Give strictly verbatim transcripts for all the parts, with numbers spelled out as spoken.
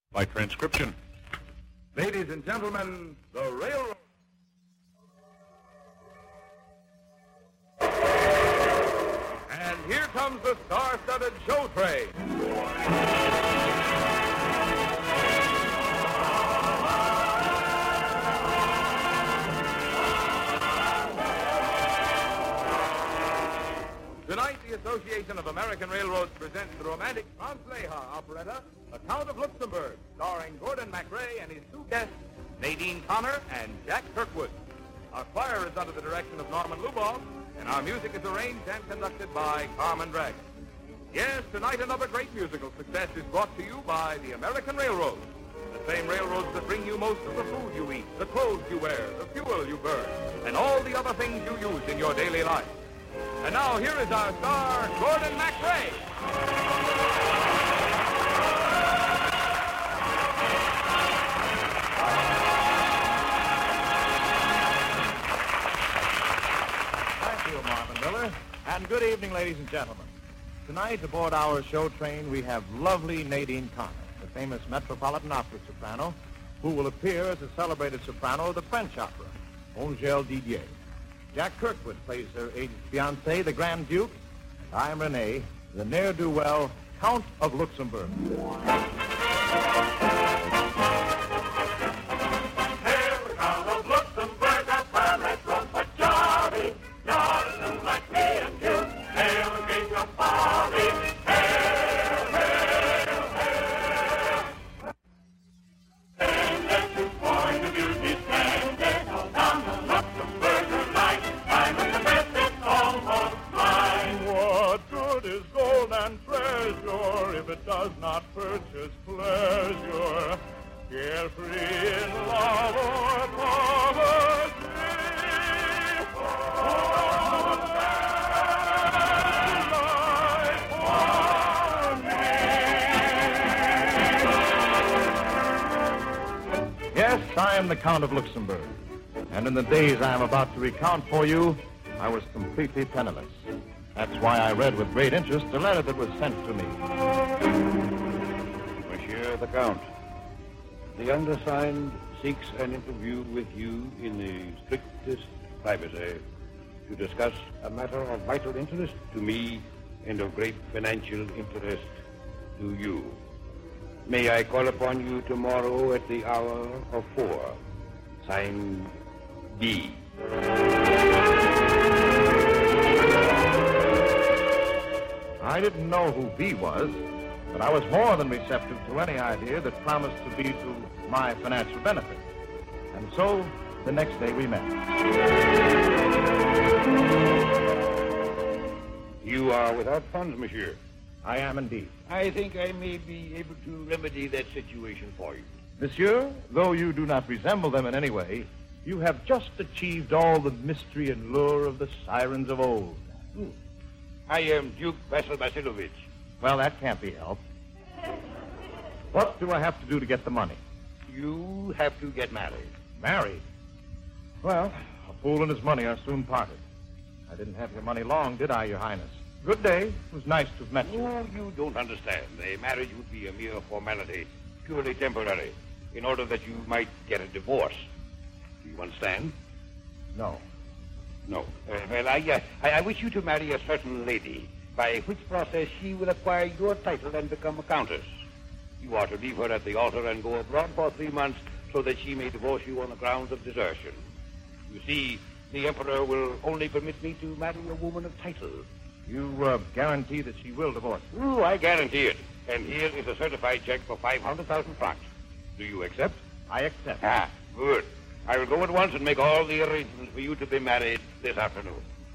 by transcription. Ladies and gentlemen, the Railroad. And here comes the star-studded show train. Tonight, the Association of American Railroads presents the romantic Franz Lehár operetta, The Count of Luxembourg, starring Gordon MacRae and his two guests, Nadine Connor and Jack Kirkwood. Our choir is under the direction of Norman Luboff, and our music is arranged and conducted by Carmen Drag. Yes, tonight another great musical success is brought to you by the American Railroads, the same railroads that bring you most of the food you eat, the clothes you wear, the fuel you burn, and all the other things you use in your daily life. And now, here is our star, Gordon MacRae. Thank you, Marvin Miller. And good evening, ladies and gentlemen. Tonight, aboard our show train, we have lovely Nadine Connor, the famous Metropolitan Opera soprano, who will appear as a celebrated soprano of the French opera, Angèle Didier. Jack Kirkwood plays her aged fiancé, the Grand Duke. And I am René, the ne'er-do-well Count of Luxembourg. Does not purchase pleasure, carefree in love or poverty. Oh, life for me. Yes, I am the Count of Luxembourg. And in the days I am about to recount for you, I was completely penniless. That's why I read with great interest the letter that was sent to me. Monsieur the Count, the undersigned seeks an interview with you in the strictest privacy to discuss a matter of vital interest to me and of great financial interest to you. May I call upon you tomorrow at the hour of four? Signed, B. I didn't know who B was, but I was more than receptive to any idea that promised to be to my financial benefit. And so, the next day we met. You are without funds, monsieur. I am indeed. I think I may be able to remedy that situation for you. Monsieur, though you do not resemble them in any way, you have just achieved all the mystery and lure of the sirens of old. Hmm. I am Duke Vasil Vasilovich. Well, that can't be helped. What do I have to do to get the money? You have to get married. Married? Well, a fool and his money are soon parted. I didn't have your money long, did I, Your Highness? Good day. It was nice to have met you. Oh, you don't understand. A marriage would be a mere formality, purely temporary, in order that you might get a divorce. Do you understand? No. No. Uh, well, I, uh, I, I wish you to marry a certain lady, by which process she will acquire your title and become a countess. You are to leave her at the altar and go abroad for three months so that she may divorce you on the grounds of desertion. You see, the Emperor will only permit me to marry a woman of title. You uh, guarantee that she will divorce you? Oh, I guarantee it. And here is a certified check for five hundred thousand francs. Do you accept? I accept. Ah, good. I will go at once and make all the arrangements for you to be married this afternoon.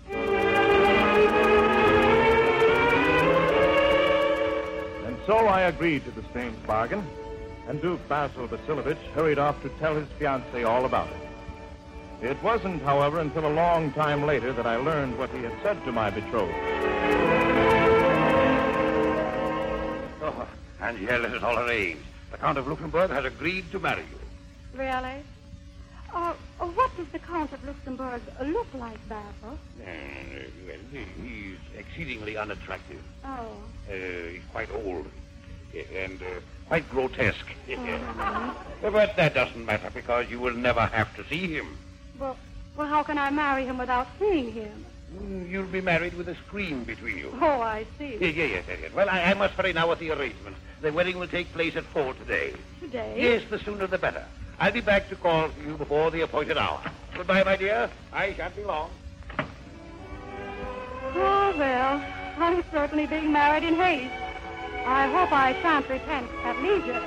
And so I agreed to the strange bargain, and Duke Vasil Vasilovich hurried off to tell his fiancée all about it. It wasn't, however, until a long time later that I learned what he had said to my betrothed. Oh, and here it is all arranged. The Count of Luxembourg has agreed to marry you. Really? Uh, uh, what does the Count of Luxembourg look like, Basil? Uh, well, he's exceedingly unattractive. Oh. Uh, he's quite old. And uh, Quite grotesque. But that doesn't matter because you will never have to see him. Well, well, how can I marry him without seeing him? Mm, You'll be married with a screen between you. Oh, I see. Yes, yes, yes, yes. Well, I, I must hurry now with the arrangements. The wedding will take place at four today. Today? Yes, the sooner the better. I'll be back to call for you before the appointed hour. Goodbye, my dear. I shan't be long. Oh, well, I'm certainly being married in haste. I hope I shan't repent at leisure.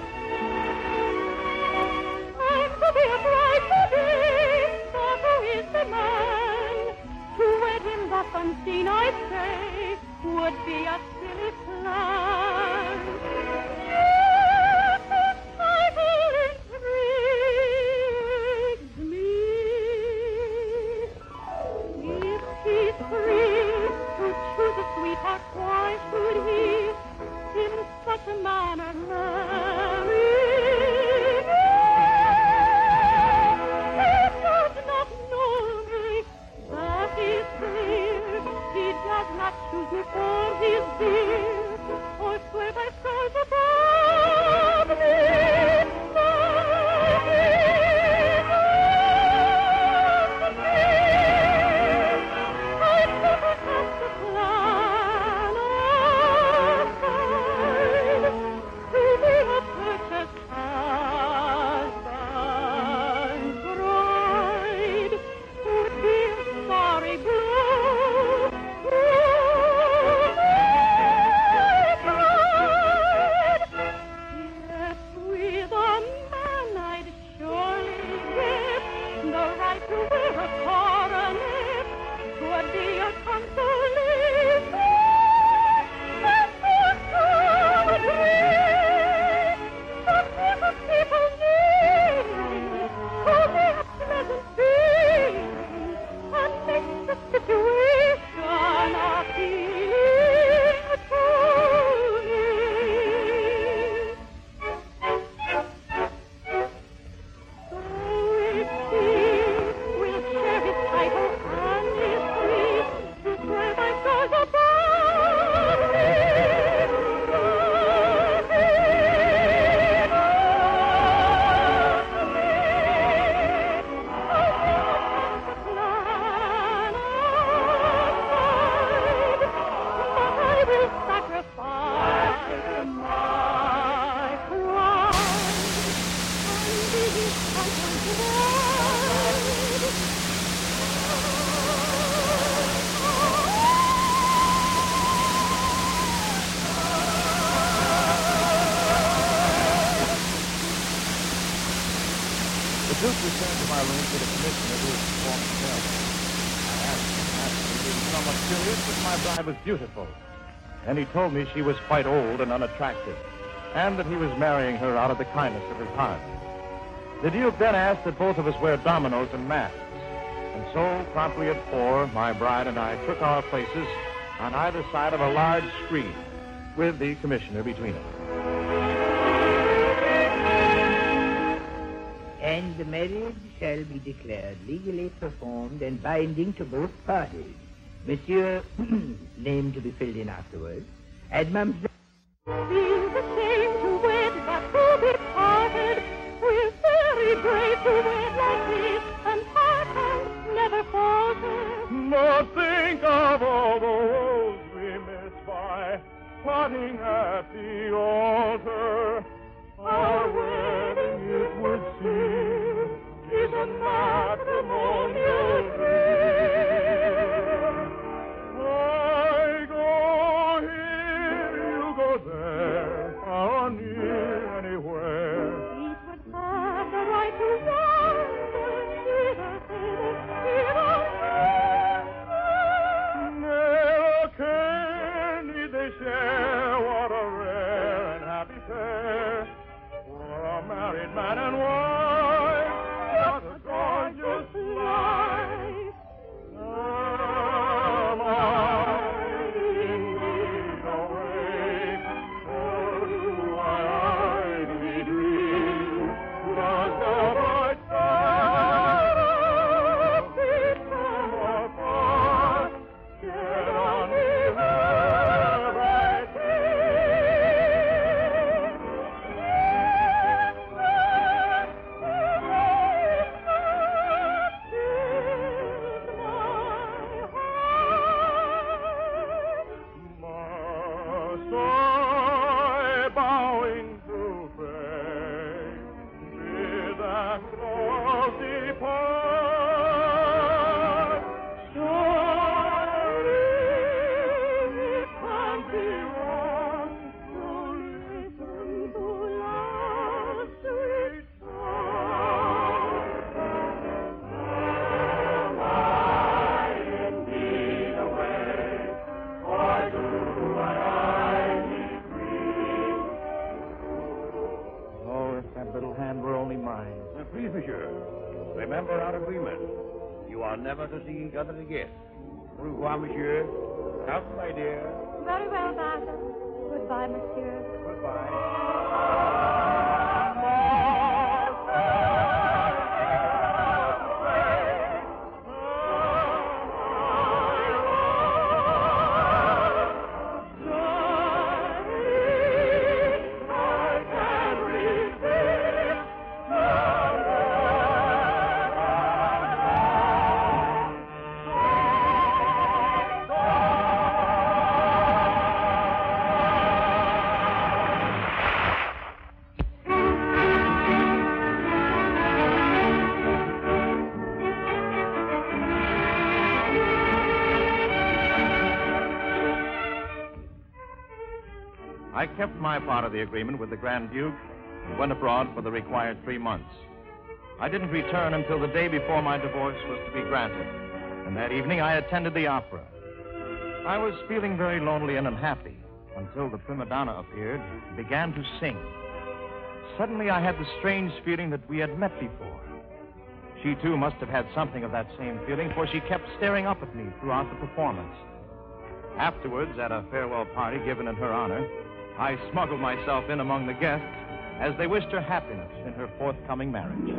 I'm to be a bride today, but who is the man? To wed him thus unseen, I say, would be a silly plan. Yes, the title intrigues me. If he's free to choose a sweetheart, why should he in such a manner marry? He does not know me, that is clear. He does not choose me for his dear, or swear by stars above me. The Duke returned to my room for the commissioner who was performing the ceremony. I asked him, naturally, being somewhat curious, if my bride was beautiful. And he told me she was quite old and unattractive, and that he was marrying her out of the kindness of his heart. The Duke then asked that both of us wear dominoes and masks. And so, promptly at four, my bride and I took our places on either side of a large screen, with the commissioner between us. And the marriage shall be declared legally performed and binding to both parties. Monsieur, name to be filled in afterwards, and Mademoiselle. Feels ashamed to wed, but to be parted. We're very brave to wed like this, and part and never falter. But think of all the woes we miss by plotting at the altar. Our wedding, it would seem, is a matrimonial dream. I go here, you go there. little hand were only mine. Uh, please, monsieur, remember our agreement. You are never to see each other again. Au revoir, monsieur. Come, my dear. Very well, Basil. Goodbye, monsieur. Goodbye. I kept my part of the agreement with the Grand Duke and went abroad for the required three months. I didn't return until the day before my divorce was to be granted, and that evening I attended the opera. I was feeling very lonely and unhappy until the prima donna appeared and began to sing. Suddenly I had the strange feeling that we had met before. She, too, must have had something of that same feeling, for she kept staring up at me throughout the performance. Afterwards, at a farewell party given in her honor, I smuggled myself in among the guests as they wished her happiness in her forthcoming marriage.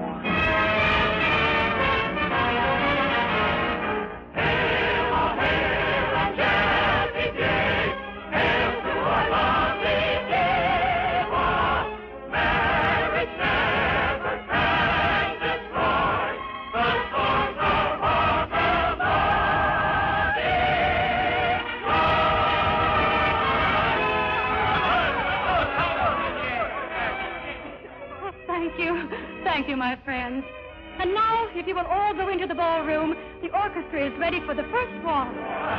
Thank you, my friends. And now, if you will all go into the ballroom, the orchestra is ready for the first waltz.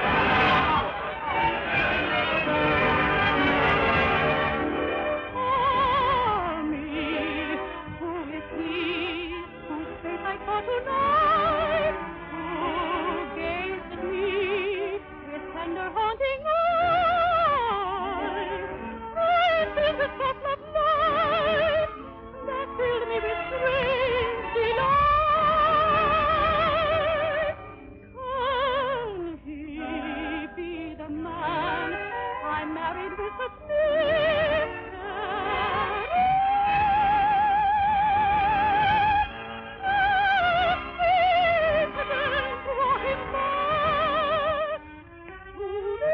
Oh, me, who is he, whose face I saw tonight, who gazed at me with tender haunting eyes? It is a soft love night that filled me with strange delight. Can he be the man I married with such mystery? Accident brought him back to me.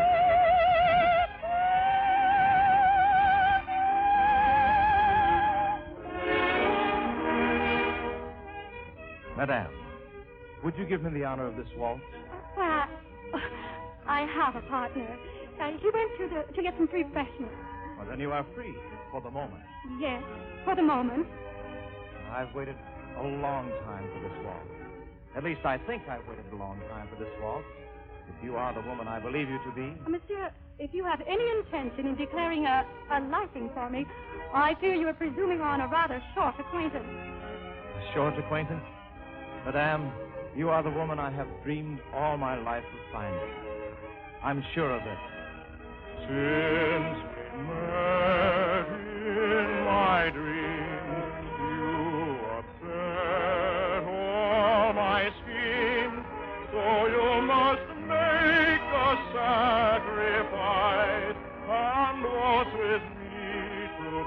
Madame, would you give me the honor of this waltz? Well, I have a partner. Uh, he went to the to get some refreshments. Well, then you are free for the moment. Yes, for the moment. I've waited a long time for this waltz. At least I think I've waited a long time for this waltz. If you are the woman I believe you to be. Uh, monsieur, if you have any intention in declaring a, a liking for me, I fear you are presuming on a rather short acquaintance. A short acquaintance? Madame, you are the woman I have dreamed all my life of finding. I'm sure of it. Since we met in my dreams, you upset all my schemes, so you must make a sacrifice and waltz with me to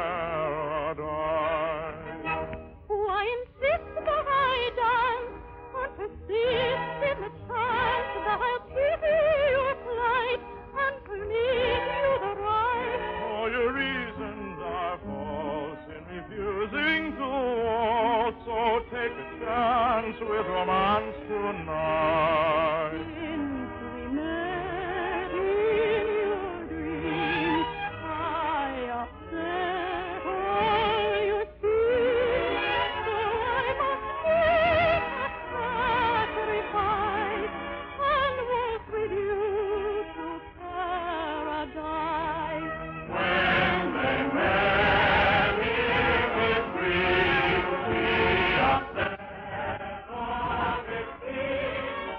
paradise. Why insist that I dance and persist in the chance that I'll pity your plight and permit you the right? All your reasons are false in refusing to waltz, so take a chance with romance tonight. Since we met in your dreams, I upset all your schemes, so I must make a sacrifice and walk with you to paradise. When they marry with free, we upset all their schemes.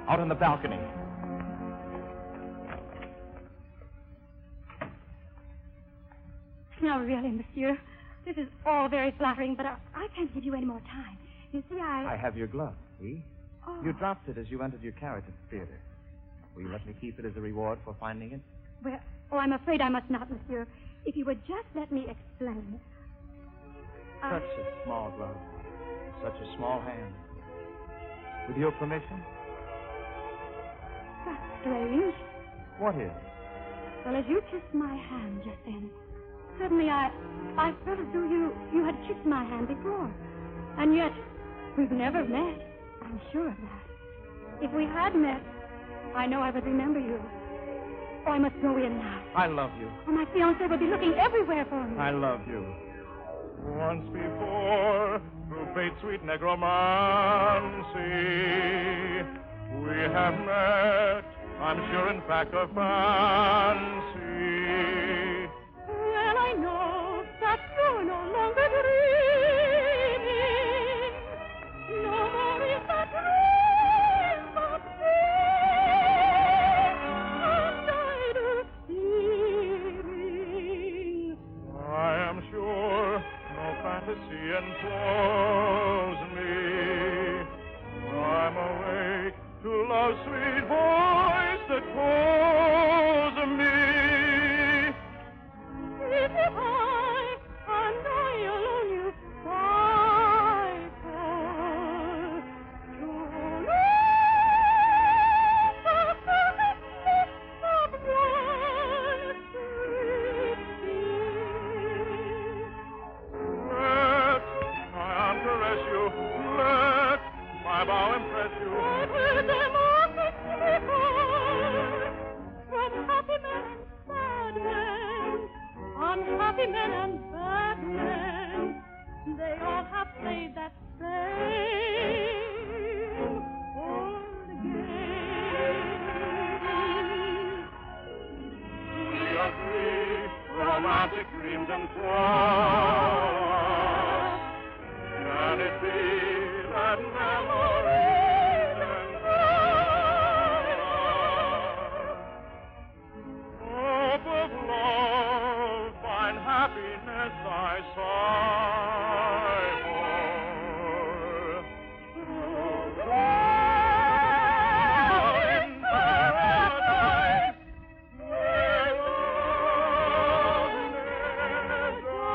out on the balcony. Now, really, monsieur, this is all very flattering, but I, I can't give you any more time. You see, I... I have your glove, see? Oh. You dropped it as you entered your carriage at the theater. Will you let me keep it as a reward for finding it? Well, oh, I'm afraid I must not, monsieur. If you would just let me explain. I... Such a small glove. Such a small hand. With your permission? That's strange. What is? Well, as you kissed my hand just then, suddenly I, I felt as though you, you had kissed my hand before. And yet, we've never met. I'm sure of that. If we had met, I know I would remember you. Oh, I must go in now. I love you. Oh, my fiancé will be looking everywhere for me. I love you. Once before, through fate's sweet necromancy, we have met, I'm sure in fact of fancy. Well, I know that you're no longer dreaming. No more is that dream but dream, and I do seeming. I am sure no fantasy enthralls me. I'm awake to love's sweet voice that calls me. If I, and I alone you fight for, to lose the perfect bliss of one sweet kiss. Let my arm caress you. Let my bow impress you. What will them all make me part? From happy men and sad men, unhappy men and bad men, they all have played that same old game. We are three romantic dreams and thoughts. Can it be that memories and hope of love, find happiness I sigh for. In paradise, where love never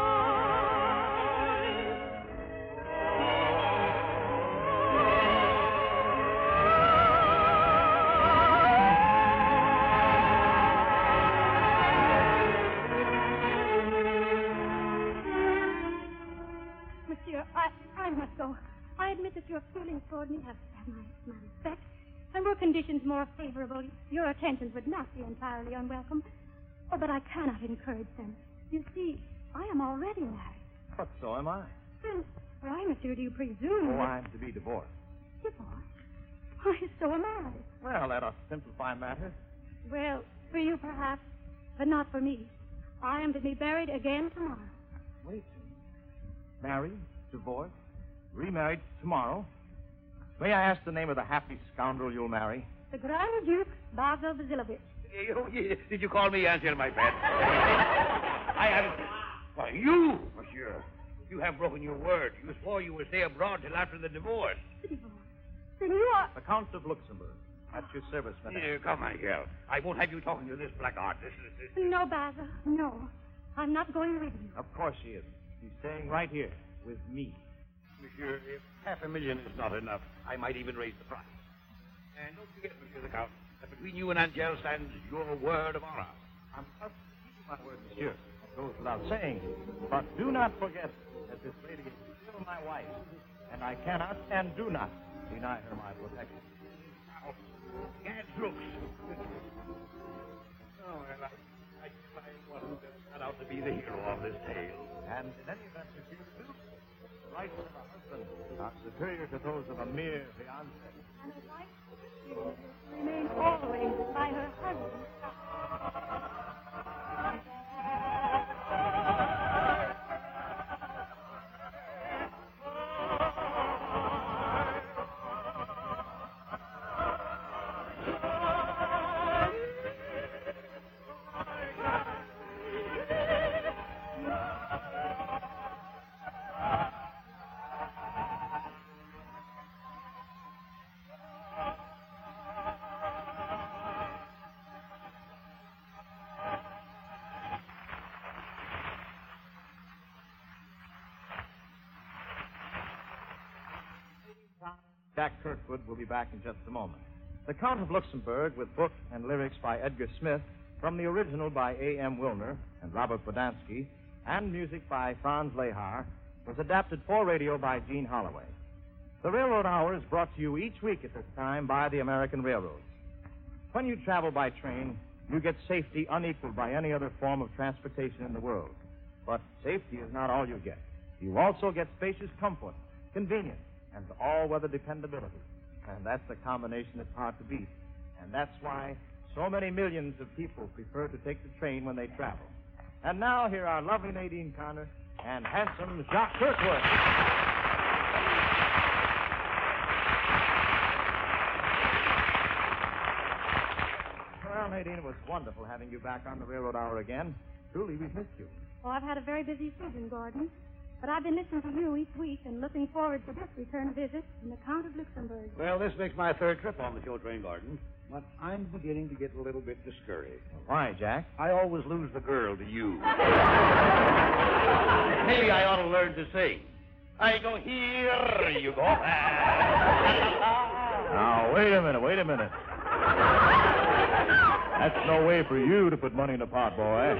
Monsieur, I, I must go. I admit that your feelings toward me have, have my, my respect. And were conditions more favorable, your attentions would not be entirely unwelcome. Oh, but I cannot encourage them. You see, I am already married. But so am I. Then why, monsieur, do you presume Oh, that... I'm to be divorced. Divorced? Why, so am I. Well, let us simplify matters. Well, for you, perhaps, but not for me. I am to be buried again tomorrow. Wait. Married, divorced, remarried tomorrow. May I ask the name of the happy scoundrel you'll marry? The Grand Duke Basil Vasilovich. You, you, did you call me Angel, my friend? I haven't. Why, you, monsieur. You have broken your word. You swore you would stay abroad till after the divorce. The divorce. Then you are... The Count of Luxembourg. At your service, madame. Here, come, Angel. I won't have you talking to this blackguard. This is... This... No, Basil, no. I'm not going with you. Of course she is. She's staying right here with me. Monsieur, if half a million is not enough, I might even raise the price. And don't forget, Monsieur the Count, that between you and Angel stands your word of honor. I'm trusted to keep my word, monsieur. It goes without saying. But do not forget that this lady is still my wife, and I cannot and do not deny her my protection. Now, Gad Brooks. Oh, well, I, I guess I am one who just cut out to be the hero of this tale. And in any event, monsieur, the rights of a husband are superior to those of a mere fiancé. And a wife remains always by her husband. Jack Kirkwood will be back in just a moment. The Count of Luxembourg, with book and lyrics by Edgar Smith, from the original by A M Wilner and Robert Bodansky, and music by Franz Lehar, was adapted for radio by Gene Holloway. The Railroad Hour is brought to you each week at this time by the American Railroads. When you travel by train, you get safety unequaled by any other form of transportation in the world. But safety is not all you get. You also get spacious comfort, convenience, and all-weather dependability. And that's a combination that's hard to beat. And that's why so many millions of people prefer to take the train when they travel. And now, here are lovely Nadine Connor and handsome Jacques Kirkwood. Well, Nadine, it was wonderful having you back on the Railroad Hour again. Truly, we've missed you. Well, I've had a very busy season, Gordon. But I've been listening to you each week and looking forward to this return visit from the Count of Luxembourg. Well, this makes my third trip on the show train, Gordon. But I'm beginning to get a little bit discouraged. Why, Jack? I always lose the girl to you. Maybe I ought to learn to sing. I go here, you go. Now, wait a minute, wait a minute. That's no way for you to put money in the pot, boy.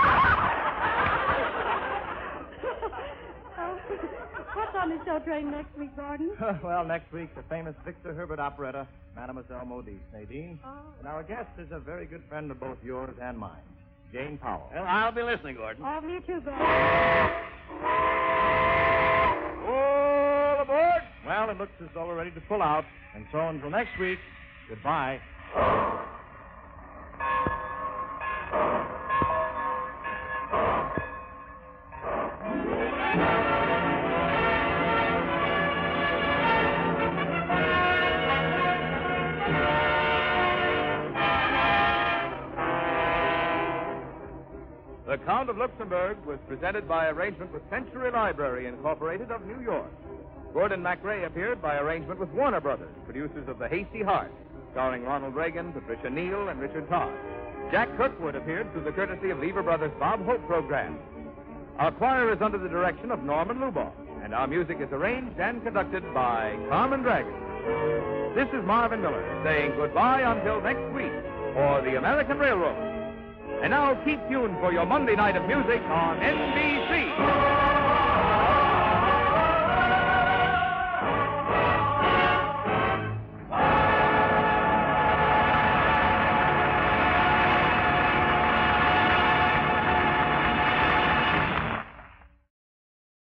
What's on the show train next week, Gordon? Well, next week, the famous Victor Herbert operetta, Mademoiselle Modice. Nadine. Oh. And our guest is a very good friend of both yours and mine, Jane Powell. Well, I'll be listening, Gordon. All of you too, Gordon. All aboard! Well, it looks as though we're ready to pull out. And so until next week, goodbye. The Count of Luxembourg was presented by arrangement with Century Library Incorporated of New York. Gordon MacRae appeared by arrangement with Warner Brothers, producers of The Hasty Heart, starring Ronald Reagan, Patricia Neal, and Richard Todd. Jack Kirkwood appeared through the courtesy of Lever Brothers' Bob Hope program. Our choir is under the direction of Norman Luboff, and our music is arranged and conducted by Carmen Dragon. This is Marvin Miller saying goodbye until next week for the American Railroad. And now keep tuned for your Monday night of music on N B C.